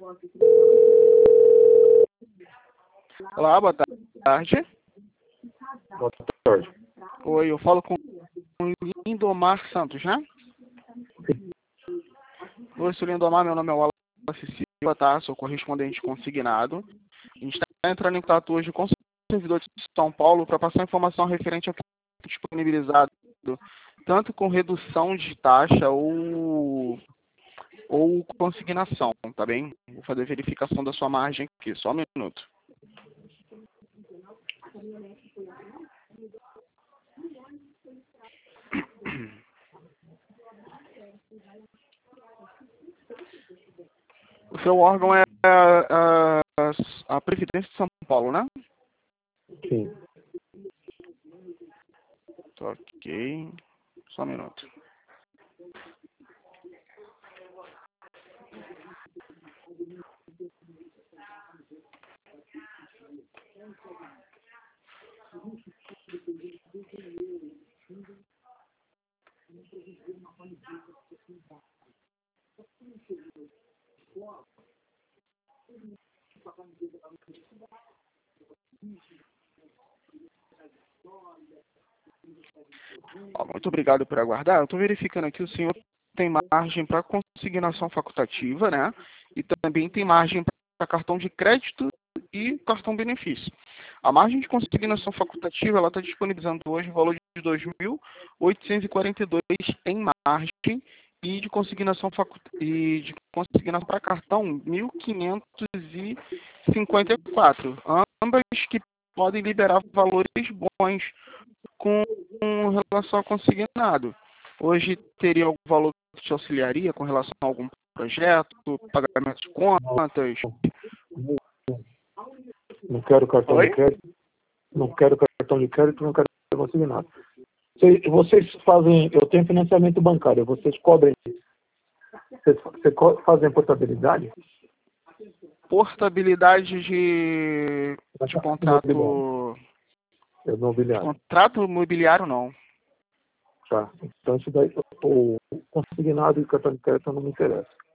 Olá, boa tarde. Boa tarde. Oi, eu falo com o Lindomar Santos, né? Oi, sou Lindomar, meu nome é Wallace Silva, tá? Sou correspondente consignado. A gente está entrando em contato hoje com o servidor de São Paulo para passar informação referente ao que é disponibilizado, tanto com redução de taxa ou consignação, tá bem? Vou fazer verificação da sua margem aqui, só um minuto. O seu órgão é a Previdência de São Paulo, né? Sim. Ok. Só um minuto. Muito obrigado por aguardar. Eu estou verificando aqui, o senhor tem margem para consignação facultativa, né? E também tem margem para cartão de crédito e cartão benefício. A margem de consignação facultativa, ela está disponibilizando hoje o valor de R$ 2.842 em margem e de consignação para cartão R$ 1.554. Ambas que podem liberar valores bons com relação ao consignado. Hoje teria algum valor que te auxiliaria com relação a algum projeto, pagamento de contas? Não quero cartão Oi? de crédito. Não quero cartão de crédito, não quero consignado. Vocês fazem, eu tenho financiamento bancário, vocês cobrem, vocês fazem portabilidade? Portabilidade de contrato. Imobiliário. Contrato imobiliário não. Tá. Então isso daí, o consignado e cartão de crédito não me interessa.